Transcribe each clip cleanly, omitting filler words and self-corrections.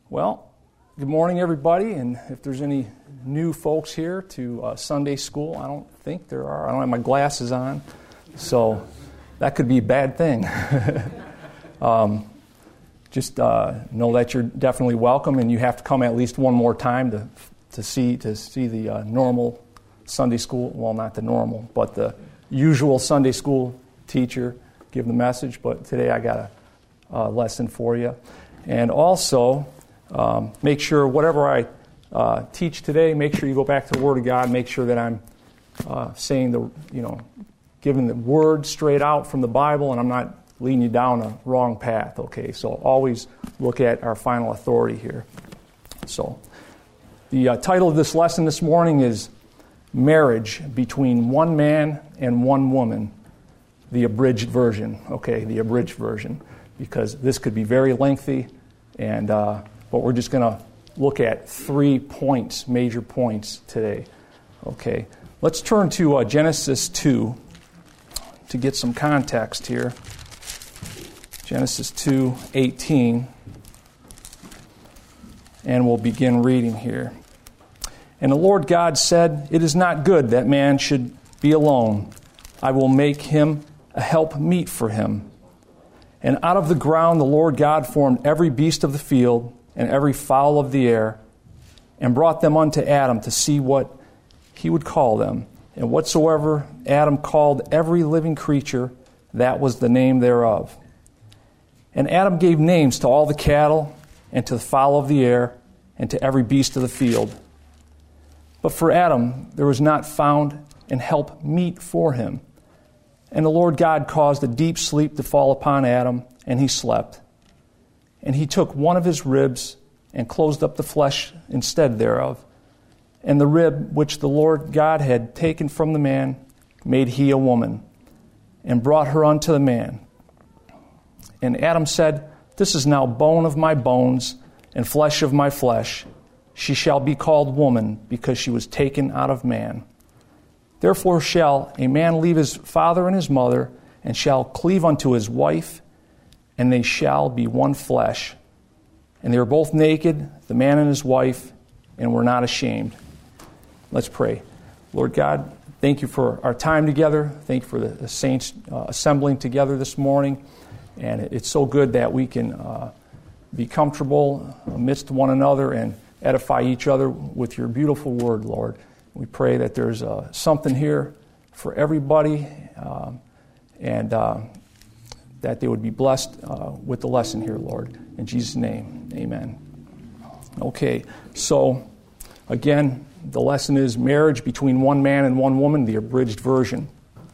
Well, good morning, everybody, and if there's any new folks here to Sunday school, I don't think there are. I don't have my glasses on, so that could be a bad thing. Just know that you're definitely welcome, and you have to come at least one more time to see the normal Sunday school. Well, not the normal, but the usual Sunday school teacher give the message. But today I got a lesson for you, and also. Make sure whatever I teach today, make sure you go back to the Word of God. Make sure that I'm giving the Word straight out from the Bible, and I'm not leading you down a wrong path. Okay, so always look at our final authority here. So, the title of this lesson this morning is "Marriage Between One Man and One Woman," the abridged version. Okay, the abridged version, because this could be very lengthy, and but we're just going to look at 3 points, major points today. Okay, let's turn to Genesis 2 to get some context here. Genesis 2:18, and we'll begin reading here. And the Lord God said, "It is not good that man should be alone. I will make him a help meet for him. And out of the ground the Lord God formed every beast of the field, and every fowl of the air, and brought them unto Adam to see what he would call them. And whatsoever Adam called every living creature, that was the name thereof. And Adam gave names to all the cattle, and to the fowl of the air, and to every beast of the field. But for Adam there was not found an help meet for him. And the Lord God caused a deep sleep to fall upon Adam, and he slept. And he took one of his ribs and closed up the flesh instead thereof. And the rib which the Lord God had taken from the man made he a woman, and brought her unto the man. And Adam said, This is now bone of my bones and flesh of my flesh. She shall be called woman, because she was taken out of man. Therefore shall a man leave his father and his mother, and shall cleave unto his wife, and they shall be one flesh. And they were both naked, the man and his wife, and were not ashamed." Let's pray. Lord God, thank you for our time together. Thank you for the saints assembling together this morning. And it's so good that we can be comfortable amidst one another and edify each other with your beautiful word, Lord. We pray that there's something here for everybody, and that they would be blessed with the lesson here, Lord. In Jesus' name, amen. Okay, so again, the lesson is marriage between one man and one woman, the abridged version.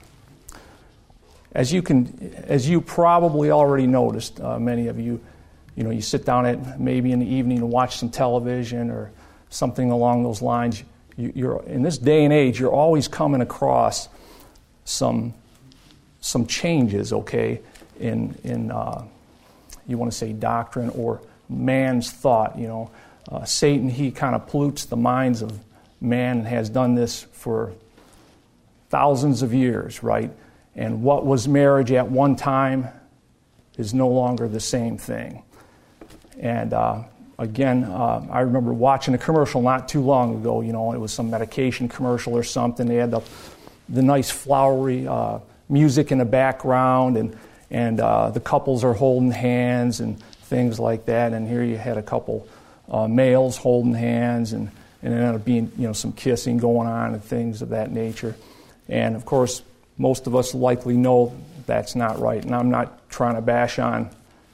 As you probably already noticed, many of you, you sit down at maybe in the evening and watch some television or something along those lines. You're in this day and age, you're always coming across some changes, okay, in you want to say doctrine or man's thought. Satan, he kind of pollutes the minds of man and has done this for thousands of years, right? And what was marriage at one time is no longer the same thing. And again, I remember watching a commercial not too long ago. It was some medication commercial or something. They had the nice flowery music in the background, and the couples are holding hands and things like that. And here you had a couple males holding hands, and it ended up being some kissing going on and things of that nature. And of course, most of us likely know that's not right. And I'm not trying to bash on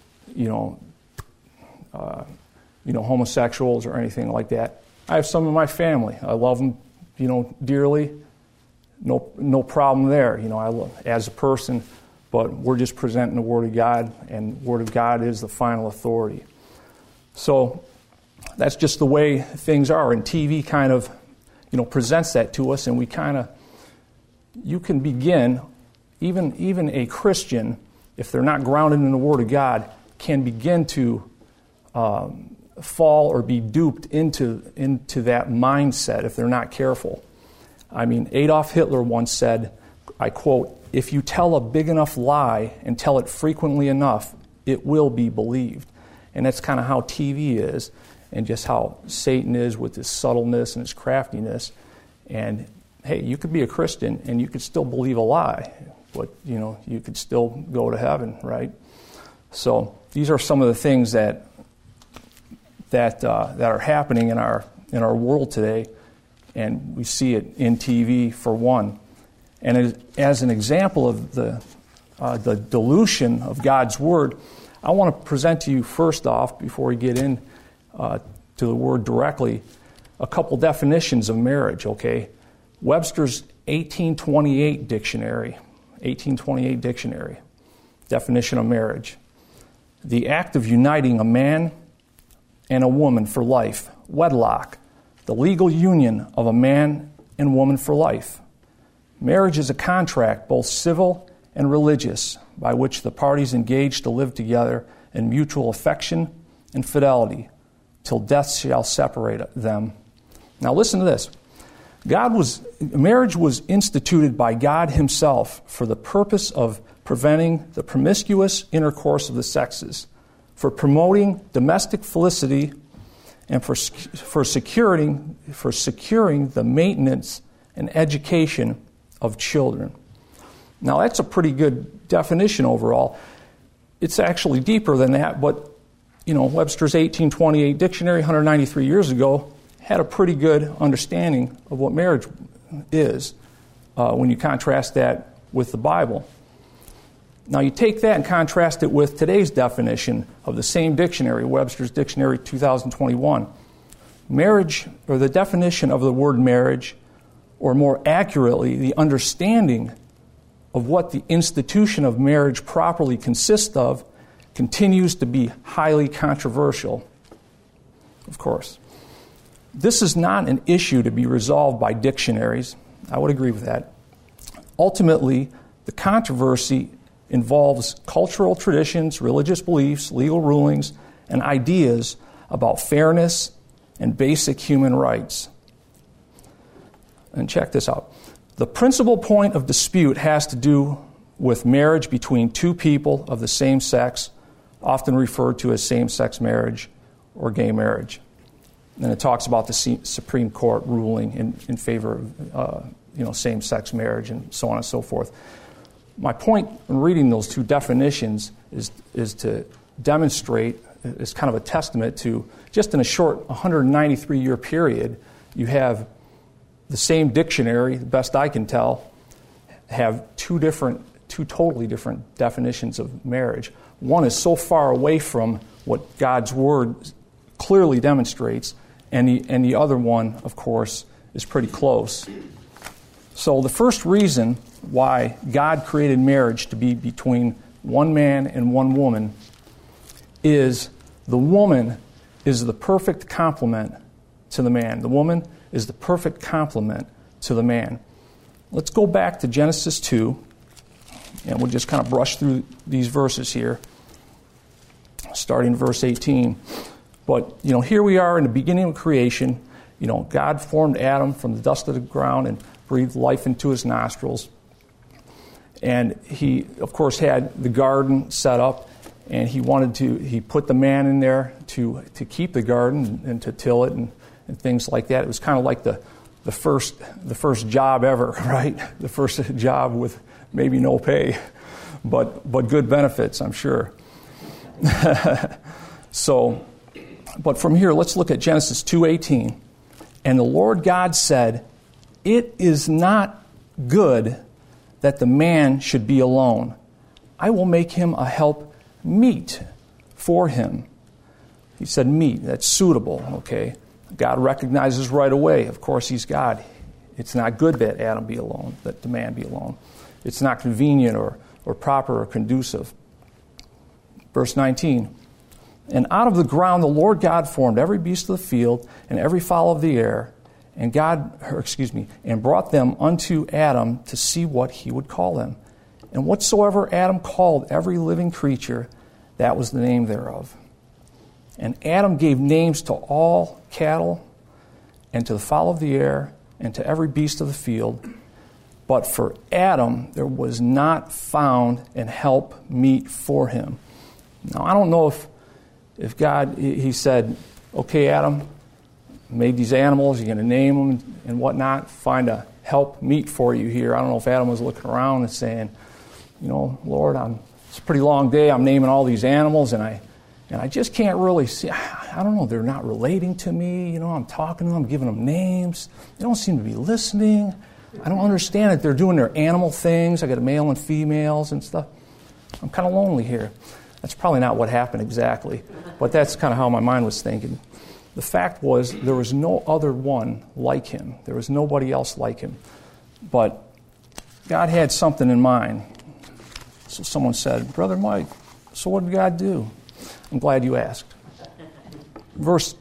homosexuals or anything like that. I have some in my family. I love them, dearly. No problem there. I love as a person. But we're just presenting the Word of God, and the Word of God is the final authority. So that's just the way things are, and TV kind of, presents that to us, and you can begin, even a Christian, if they're not grounded in the Word of God, can begin to fall or be duped into that mindset if they're not careful. I mean, Adolf Hitler once said, I quote, "If you tell a big enough lie and tell it frequently enough, it will be believed." And that's kind of how TV is, and just how Satan is with his subtleness and his craftiness. And hey, you could be a Christian and you could still believe a lie, but you could still go to heaven, right? So these are some of the things that are happening in our world today, and we see it in TV for one. And as an example of the dilution of God's Word, I want to present to you first off, before we get in to the Word directly, a couple definitions of marriage, okay? Webster's 1828 dictionary, definition of marriage. The act of uniting a man and a woman for life, wedlock, the legal union of a man and woman for life. Marriage is a contract, both civil and religious, by which the parties engage to live together in mutual affection and fidelity, till death shall separate them. Now listen to this. Marriage was instituted by God Himself for the purpose of preventing the promiscuous intercourse of the sexes, for promoting domestic felicity, and for securing the maintenance and education of children. Now that's a pretty good definition overall. It's actually deeper than that, but Webster's 1828 dictionary 193 years ago had a pretty good understanding of what marriage is when you contrast that with the Bible. Now you take that and contrast it with today's definition of the same dictionary, Webster's Dictionary 2021. Marriage, or the definition of the word marriage, or more accurately, the understanding of what the institution of marriage properly consists of, continues to be highly controversial, of course. This is not an issue to be resolved by dictionaries. I would agree with that. Ultimately, the controversy involves cultural traditions, religious beliefs, legal rulings, and ideas about fairness and basic human rights. And check this out. The principal point of dispute has to do with marriage between two people of the same sex, often referred to as same-sex marriage or gay marriage. And it talks about the Supreme Court ruling in favor of same-sex marriage and so on and so forth. My point in reading those two definitions is to demonstrate, is kind of a testament to, just in a short 193-year period, you have the same dictionary, the best I can tell, have two totally different definitions of marriage. One is so far away from what God's Word clearly demonstrates, and the other one, of course, is pretty close. So the first reason why God created marriage to be between one man and one woman is the woman is the perfect complement to the man. The woman is the perfect complement to the man. Let's go back to Genesis 2, and we'll just kind of brush through these verses here, starting verse 18. But, here we are in the beginning of creation. God formed Adam from the dust of the ground and breathed life into his nostrils. And he, of course, had the garden set up, and he put the man in there to keep the garden and to till it and things like that. It was kind of like the first job ever, right? The first job with maybe no pay, but good benefits, I'm sure. So, but from here, let's look at Genesis 2:18. And the Lord God said, "It is not good that the man should be alone. I will make him a help meet for him." He said meet, that's suitable, okay? God recognizes right away, of course he's God. It's not good that Adam be alone, that the man be alone. It's not convenient or proper or conducive. Verse 19, "And out of the ground the Lord God formed every beast of the field and every fowl of the air, and brought them unto Adam to see what he would call them. And whatsoever Adam called every living creature, that was the name thereof. And Adam gave names to all cattle, and to the fowl of the air, and to every beast of the field. But for Adam there was not found an help meet for him." Now, I don't know if God, he said, okay, Adam, made these animals, you're going to name them and whatnot, find a help meet for you here. I don't know if Adam was looking around and saying, Lord, it's a pretty long day. I'm naming all these animals, and I just can't really see. I don't know. They're not relating to me. I'm talking to them, I'm giving them names. They don't seem to be listening. I don't understand that they're doing their animal things. I got male and females and stuff. I'm kind of lonely here. That's probably not what happened exactly, but that's kind of how my mind was thinking. The fact was, there was no other one like him. There was nobody else like him. But God had something in mind. So someone said, Brother Mike, so what did God do? I'm glad you asked. Verse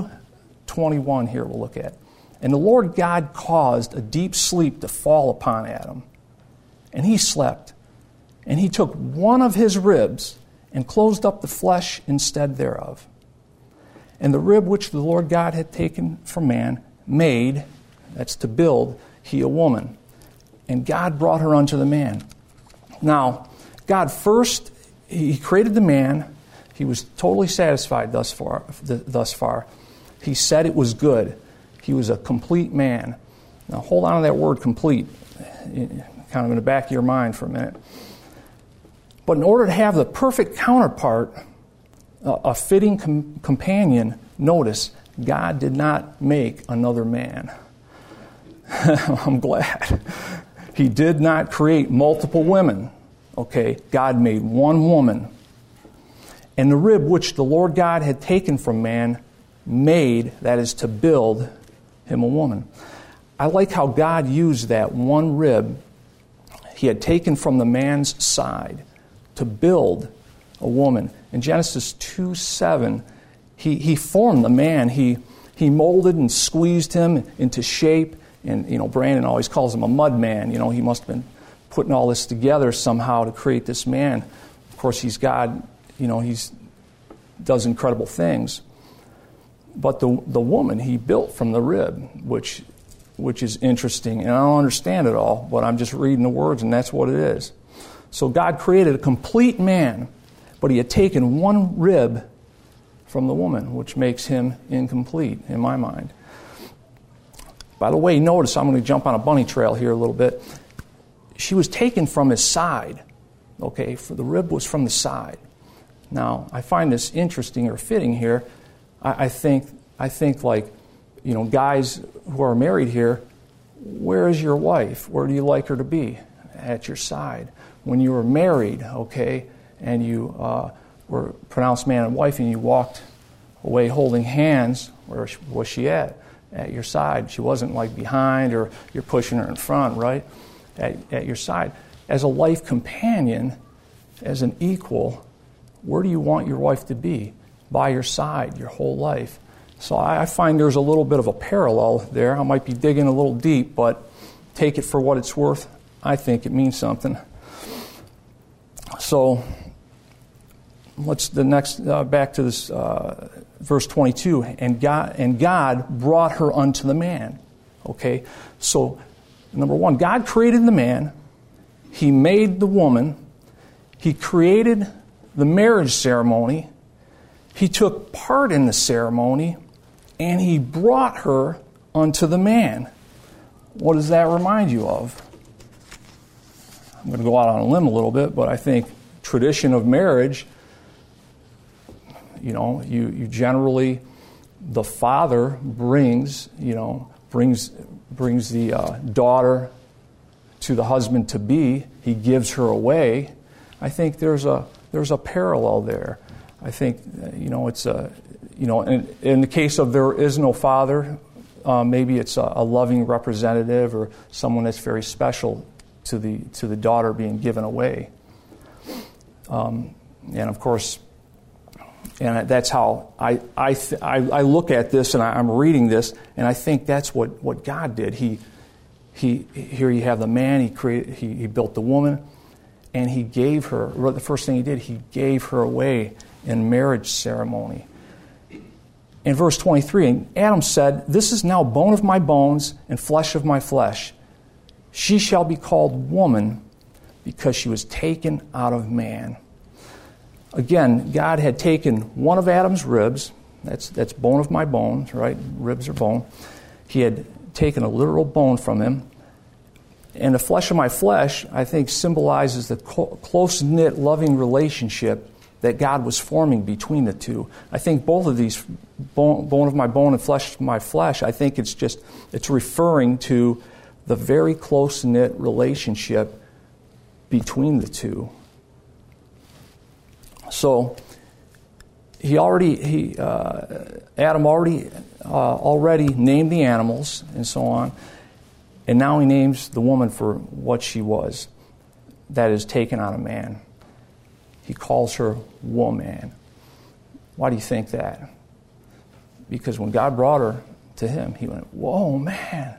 2:21 here we'll look at. And the Lord God caused a deep sleep to fall upon Adam. And he slept. And he took one of his ribs and closed up the flesh instead thereof. And the rib which the Lord God had taken from man made, that's to build, he a woman. And God brought her unto the man. Now, God first, he created the man. He was totally satisfied thus far. He said it was good. He was a complete man. Now, hold on to that word complete, kind of in the back of your mind for a minute. But in order to have the perfect counterpart, a fitting companion, notice, God did not make another man. I'm glad. He did not create multiple women. Okay, God made one woman. And the rib which the Lord God had taken from man made, that is to build him a woman. I like how God used that one rib he had taken from the man's side to build a woman. In Genesis 2:7, he formed the man. He molded and squeezed him into shape. And, Brandon always calls him a mud man. He must have been putting all this together somehow to create this man. Of course, he's God. He does incredible things. But the woman he built from the rib, which is interesting. And I don't understand it all, but I'm just reading the words, and that's what it is. So God created a complete man, but he had taken one rib from the woman, which makes him incomplete in my mind. By the way, notice, I'm going to jump on a bunny trail here a little bit. She was taken from his side. Okay, for the rib was from the side. Now, I find this interesting or fitting here. I think like, guys who are married here, where is your wife? Where do you like her to be? At your side. When you were married, okay, and you were pronounced man and wife, and you walked away holding hands, where was she at? At your side. She wasn't like behind or you're pushing her in front, right? At your side. As a life companion, as an equal, where do you want your wife to be? By your side your whole life. So I find there's a little bit of a parallel there. I might be digging a little deep, but take it for what it's worth. I think it means something. So let's back to this verse 22. And God brought her unto the man. Okay, so number one, God created the man. He made the woman. He created the marriage ceremony. He took part in the ceremony, and he brought her unto the man. What does that remind you of? I'm going to go out on a limb a little bit, but I think tradition of marriage, you generally, the father brings the daughter to the husband to be. He gives her away. I think there's a parallel there. I think it's in the case of there is no father, maybe it's a loving representative or someone that's very special to the daughter being given away. And of course, and that's how I look at this, and I'm reading this, and I think that's what God did. He here you have the man. He built the woman, and he gave her. The first thing he did, he gave her away in marriage ceremony. In verse 23, and Adam said, "This is now bone of my bones and flesh of my flesh. She shall be called woman, because she was taken out of man." Again, God had taken one of Adam's ribs, that's bone of my bones, right? Ribs are bone. He had taken a literal bone from him. And the flesh of my flesh, I think, symbolizes the close-knit, loving relationship that God was forming between the two. I think both of these, bone of my bone and flesh of my flesh, I think it's referring to the very close-knit relationship between the two. So Adam already named the animals and so on, and now he names the woman for what she was, that is taken on a man. He calls her woman. Why do you think that? Because when God brought her to him, he went, "Whoa, man."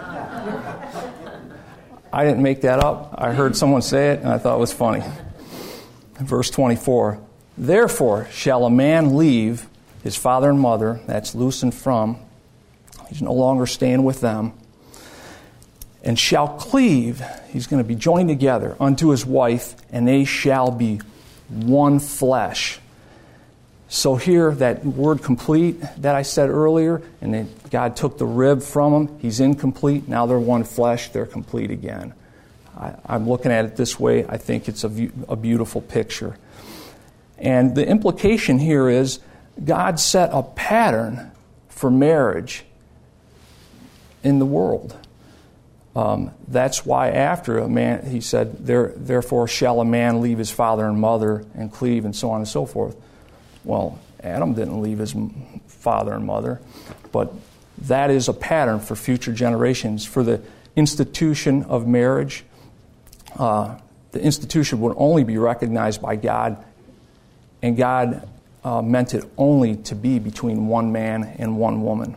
I didn't make that up. I heard someone say it, and I thought it was funny. Verse 24, "Therefore shall a man leave his father and mother," that's loosened from, he's no longer staying with them, "and shall cleave," he's going to be joined together, "unto his wife, and they shall be one flesh." So here, that word complete that I said earlier, and then God took the rib from him, he's incomplete, now they're one flesh, they're complete again. I'm looking at it this way. I think it's a beautiful picture. And the implication here is God set a pattern for marriage in the world. That's why after a man, he said, "Therefore shall a man leave his father and mother and cleave," and so on and so forth. Well, Adam didn't leave his father and mother, but that is a pattern for future generations. For the institution of marriage, the institution would only be recognized by God, and God meant it only to be between one man and one woman.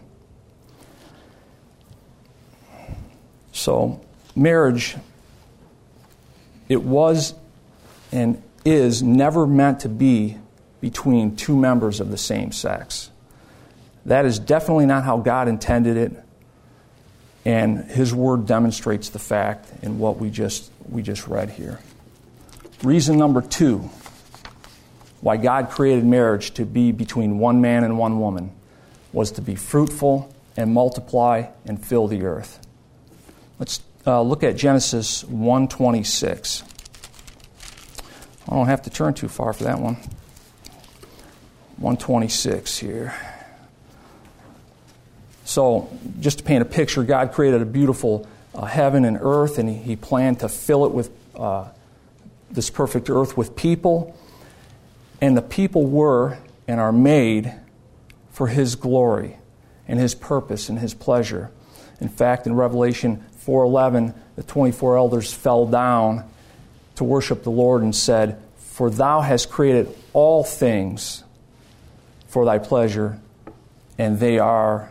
So, marriage, it was and is never meant to be between two members of the same sex. That is definitely not how God intended it, and His Word demonstrates the fact in what we just read here. Reason number 2, why God created marriage to be between one man and one woman, was to be fruitful and multiply and fill the earth. Let's look at Genesis 1:26. I don't have to turn too far for that one. 1:26 here. So, just to paint a picture, God created a beautiful heaven and earth, and He planned to fill it with this perfect earth with people. And the people were and are made for His glory and His purpose and His pleasure. In fact, in Revelation 4:11, the 24 elders fell down to worship the Lord and said, "For Thou hast created all things for Thy pleasure, and they are,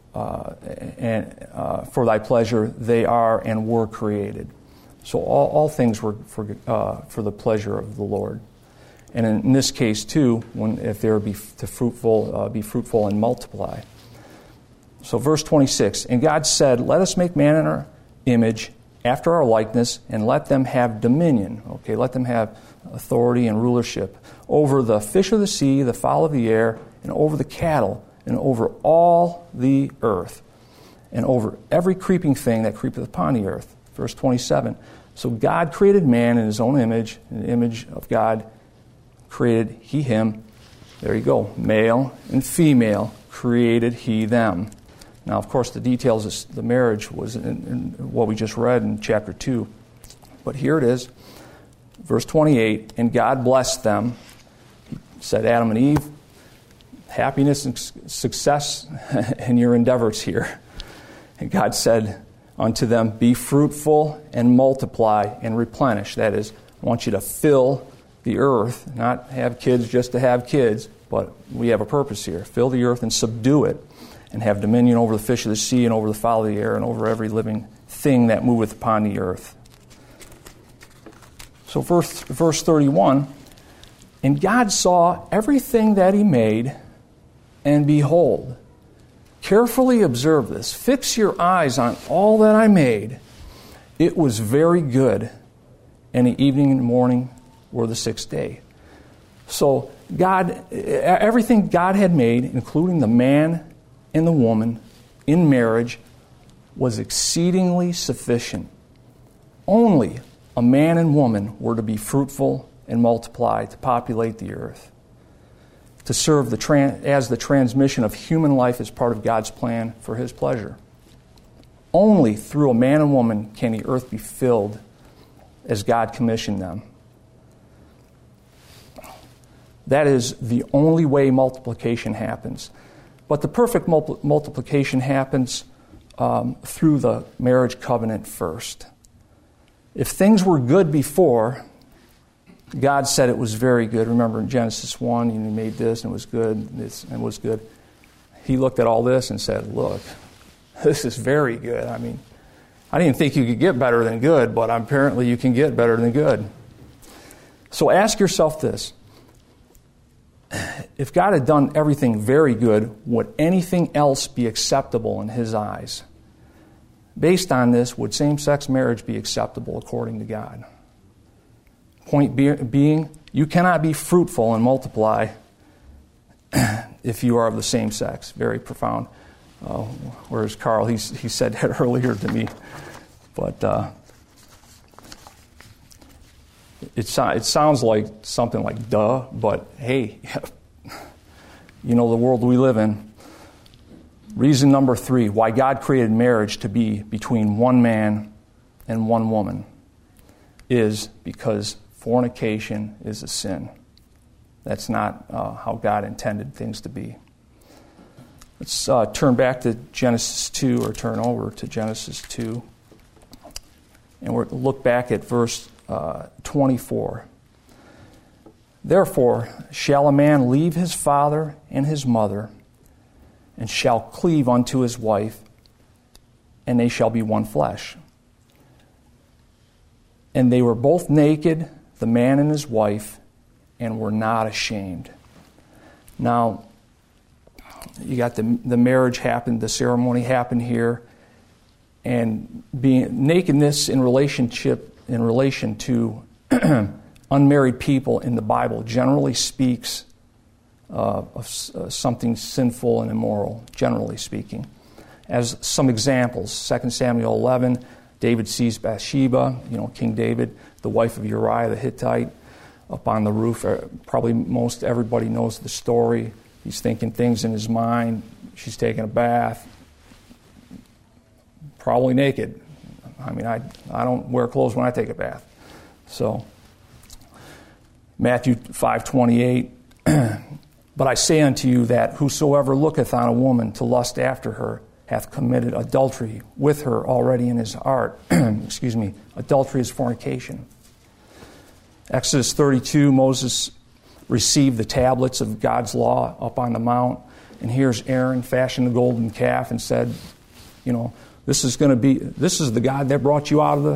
for Thy pleasure they are and were created." So all things were for the pleasure of the Lord. And in this case too, if they be fruitful and multiply. So verse 26, "And God said, Let us make man in our image, after our likeness, and let them have dominion." Okay, let them have authority and rulership over the fish of the sea, the fowl of the air, and over the cattle, and over all the earth, and over every creeping thing that creepeth upon the earth. Verse 27, "So God created man in His own image, in the image of God created He him." There you go. Male and female created He them. Now, of course, the details of the marriage was in what we just read in chapter 2. But here it is, verse 28, "And God blessed them." He said, Adam and Eve, happiness and success in your endeavors here. And God said unto them, "Be fruitful and multiply and replenish." That is, I want you to fill the earth, not have kids just to have kids, but we have a purpose here. Fill the earth and subdue it, and have dominion over the fish of the sea and over the fowl of the air and over every living thing that moveth upon the earth. So verse 31, "And God saw everything that He made, and behold," carefully observe this, "fix your eyes on all that I made. It was very good, and the evening and morning were the 6th day." So everything God had made, including the man and the woman in marriage, was exceedingly sufficient. Only a man and woman were to be fruitful and multiply, to populate the earth, to serve as the transmission of human life as part of God's plan for His pleasure. Only through a man and woman can the earth be filled as God commissioned them. That is the only way multiplication happens. But the perfect multiplication happens through the marriage covenant first. If things were good before, God said it was very good. Remember in Genesis 1, He made this and it was good, and it was good. He looked at all this and said, look, this is very good. I mean, I didn't think you could get better than good, but apparently you can get better than good. So ask yourself this. If God had done everything very good, would anything else be acceptable in His eyes? Based on this, would same-sex marriage be acceptable according to God? Point being, you cannot be fruitful and multiply if you are of the same sex. Very profound. Whereas Carl, he said that earlier to me. But it sounds like something like duh, but hey, you know the world we live in. Reason number 3, why God created marriage to be between one man and one woman is because fornication is a sin. That's not how God intended things to be. Let's turn back to Genesis 2, or turn over to Genesis 2. And we're going to look back at verse 24. Therefore shall a man leave his father and his mother, and shall cleave unto his wife, and they shall be one flesh. And they were both naked, the man and his wife, and were not ashamed. Now, you got the marriage happened, the ceremony happened here, and being nakedness in relation to unmarried people in the Bible generally speaks of something sinful and immoral, generally speaking. As some examples, 2 Samuel 11, David sees Bathsheba, King David, the wife of Uriah the Hittite, up on the roof. Probably most everybody knows the story. He's thinking things in his mind. She's taking a bath, probably naked. I mean, I don't wear clothes when I take a bath. So, Matthew 5:28, but I say unto you that whosoever looketh on a woman to lust after her hath committed adultery with her already in his heart. Adultery is fornication. Exodus 32, Moses received the tablets of God's law up on the mount, and here's Aaron fashioned the golden calf and said, this is the God that brought you out of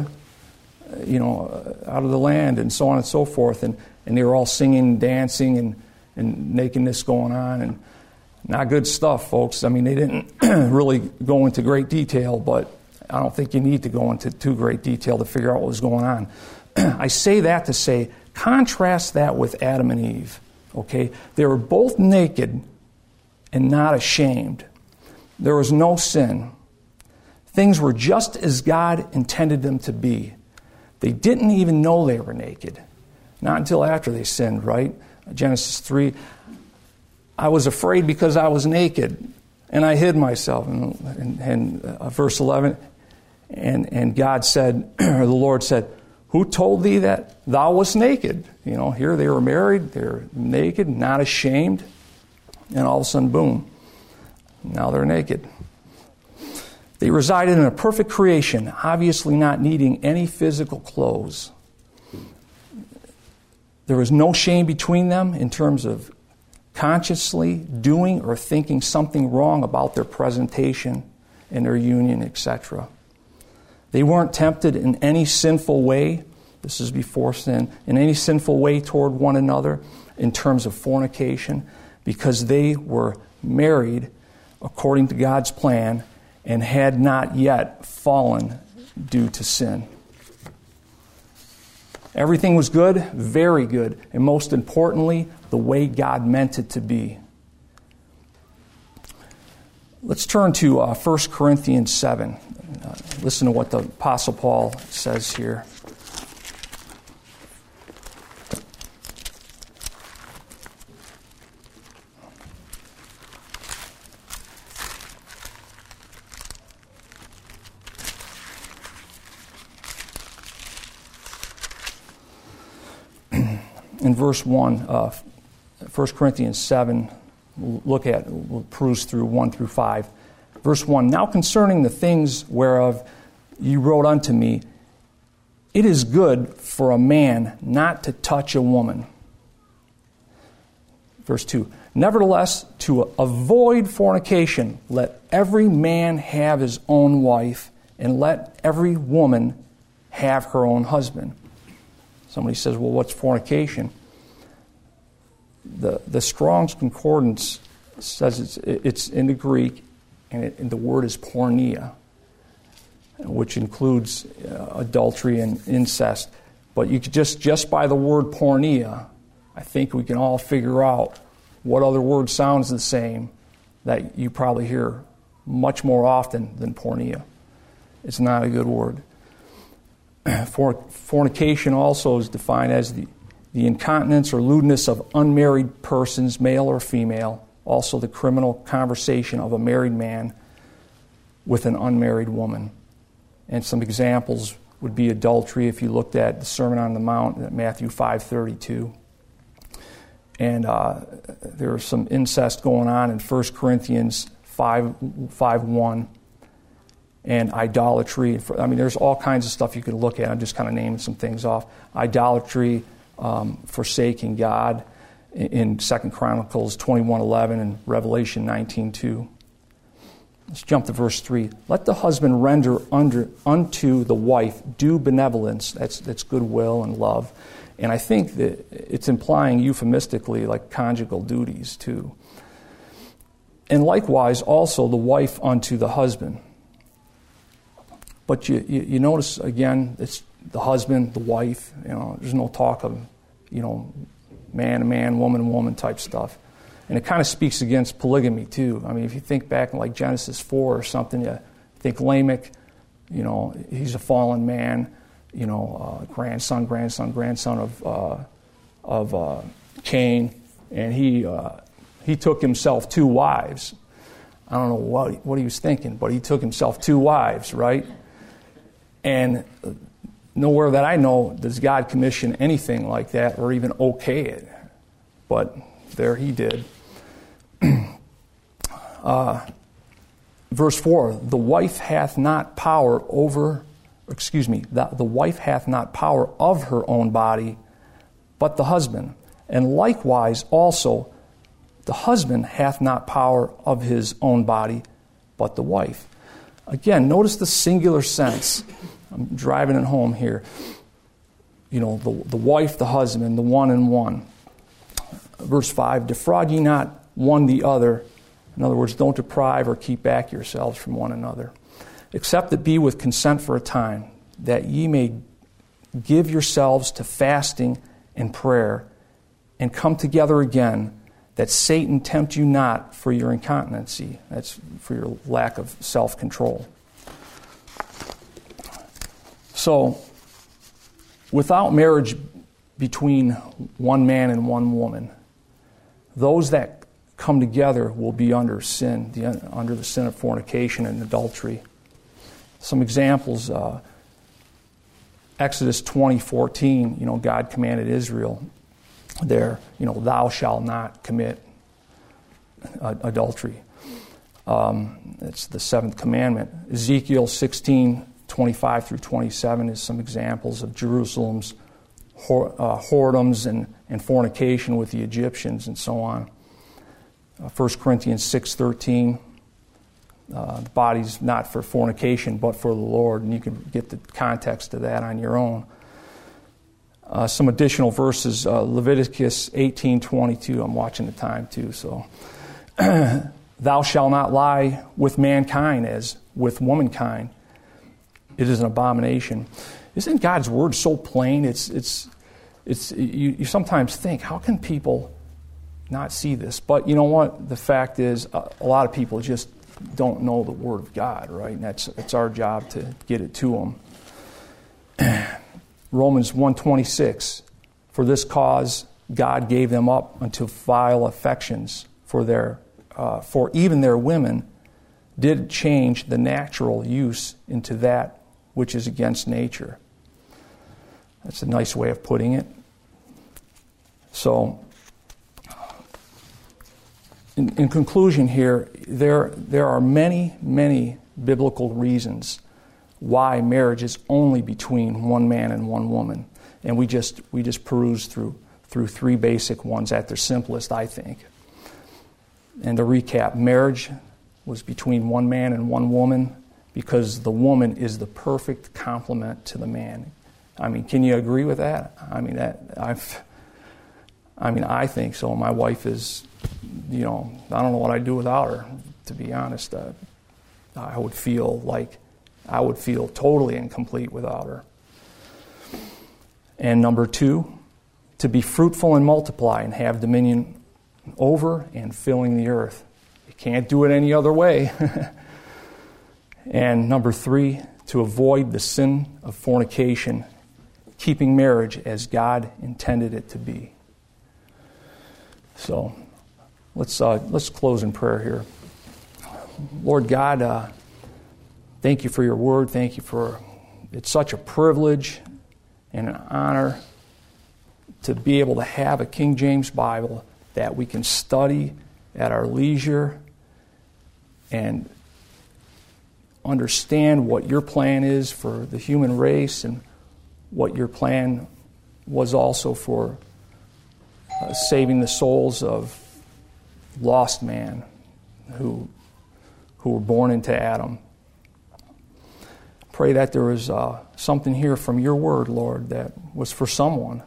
the land, and so on and so forth, and they were all singing, dancing, and nakedness going on, and not good stuff, folks. I mean, they didn't really go into great detail, but I don't think you need to go into too great detail to figure out what was going on. I say that to say, contrast that with Adam and Eve, okay? They were both naked and not ashamed. There was no sin. Things were just as God intended them to be. They didn't even know they were naked. Not until after they sinned, right? Genesis 3, I was afraid because I was naked, and I hid myself. And verse 11, and God said, or the Lord said, who told thee that thou wast naked? Here they were married, they're naked, not ashamed, and all of a sudden, boom, now they're naked. They resided in a perfect creation, obviously not needing any physical clothes. There was no shame between them in terms of consciously doing or thinking something wrong about their presentation and their union, etc. They weren't tempted in any sinful way, this is before sin, in any sinful way toward one another in terms of fornication, because they were married according to God's plan and had not yet fallen due to sin. Everything was good, very good, and most importantly, the way God meant it to be. Let's turn to 1 Corinthians 7. Listen to what the Apostle Paul says here. In verse 1, 1 Corinthians 7, we'll peruse through 1 through 5. Verse 1, now concerning the things whereof you wrote unto me, it is good for a man not to touch a woman. Verse 2, nevertheless, to avoid fornication, let every man have his own wife, and let every woman have her own husband. Somebody says, well, what's fornication? The Strong's Concordance says it's in the Greek, and the word is porneia, which includes adultery and incest. But you could just by the word porneia, I think we can all figure out what other word sounds the same that you probably hear much more often than porneia. It's not a good word. Fornication also is defined as the incontinence or lewdness of unmarried persons, male or female, also the criminal conversation of a married man with an unmarried woman. And some examples would be adultery if you looked at the Sermon on the Mount, Matthew 5:32. And there's some incest going on in 1 Corinthians 5:1. And idolatry. I mean, there's all kinds of stuff you could look at. I'm just kind of naming some things off. Idolatry, forsaking God in 2 Chronicles 21:11 and Revelation 19:2. Let's jump to verse 3. Let the husband render unto the wife due benevolence. That's goodwill and love. And I think that it's implying euphemistically like conjugal duties too. And likewise also the wife unto the husband. But you notice, again, it's the husband, the wife. There's no talk of, man, woman type stuff. And it kind of speaks against polygamy, too. I mean, if you think back in like Genesis 4 or something, you think Lamech, he's a fallen man, grandson of Cain. And he took himself 2 wives. I don't know what he was thinking, but he took himself 2 wives, right? And nowhere that I know does God commission anything like that or even okay it. But there he did. Verse 4, the wife hath not power the wife hath not power of her own body, but the husband. And likewise also, the husband hath not power of his own body, but the wife. Again, notice the singular sense. I'm driving it home here. The wife, the husband, the one and one. Verse 5, defraud ye not one the other. In other words, don't deprive or keep back yourselves from one another. Except it be with consent for a time, that ye may give yourselves to fasting and prayer, and come together again, that Satan tempt you not for your incontinency. That's for your lack of self-control. So, without marriage between one man and one woman, those that come together will be under sin, under the sin of fornication and adultery. Some examples, Exodus 20:14, God commanded Israel there, thou shalt not commit adultery. It's the 7th commandment. Ezekiel 16:25 through 27 is some examples of Jerusalem's whoredoms and fornication with the Egyptians and so on. 1 Corinthians 6:13, the body's not for fornication but for the Lord, and you can get the context of that on your own. Some additional verses, Leviticus 18:22. I'm watching the time too, so. Thou shalt not lie with mankind as with womankind. It is an abomination. Isn't God's word so plain? You sometimes think, how can people not see this? But you know what? The fact is, a lot of people just don't know the Word of God, right? And it's our job to get it to them. Romans 1:26, for this cause God gave them up unto vile affections, for even their women did change the natural use into that which is against nature. That's a nice way of putting it. So, in conclusion here, there are many, many biblical reasons why marriage is only between one man and one woman. And we just peruse through three basic ones at their simplest, I think. And to recap, marriage was between one man and one woman because the woman is the perfect complement to the man. I mean, can you agree with that? I think so. My wife is, I don't know what I'd do without her, to be honest. I would feel totally incomplete without her. And number 2, to be fruitful and multiply and have dominion over and filling the earth. You can't do it any other way. And number 3, to avoid the sin of fornication, keeping marriage as God intended it to be. So, let's close in prayer here. Lord God, thank you for your word. Thank you for, it's such a privilege and an honor to be able to have a King James Bible that we can study at our leisure and understand what your plan is for the human race and what your plan was also for saving the souls of lost man who were born into Adam. Pray that there was something here from your word, Lord, that was for someone.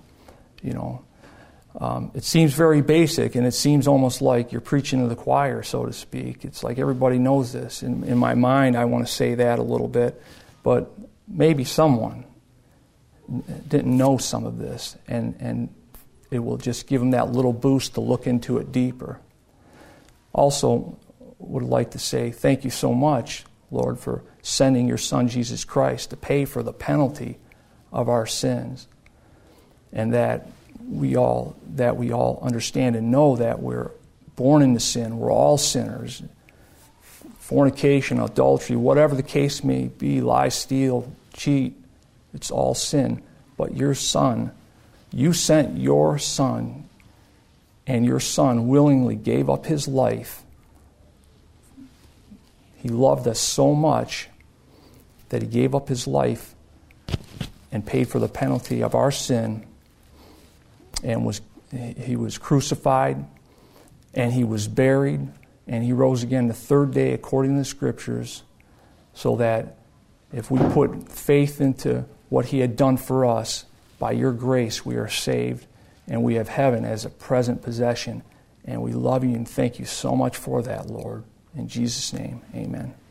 It seems very basic, and it seems almost like you're preaching to the choir, so to speak. It's like everybody knows this. In my mind, I want to say that a little bit, but maybe someone didn't know some of this, and it will just give them that little boost to look into it deeper. Also, would like to say thank you so much, Lord, for sending your Son, Jesus Christ, to pay for the penalty of our sins, and that we all understand and know that we're born into sin. We're all sinners. Fornication, adultery, whatever the case may be, lie, steal, cheat, it's all sin. But your Son, you sent your Son, and your Son willingly gave up his life. He loved us so much that he gave up his life and paid for the penalty of our sin, and he was crucified, and he was buried, and he rose again the third day according to the Scriptures, so that if we put faith into what he had done for us, by your grace we are saved, and we have heaven as a present possession. And we love you and thank you so much for that, Lord. In Jesus' name, amen.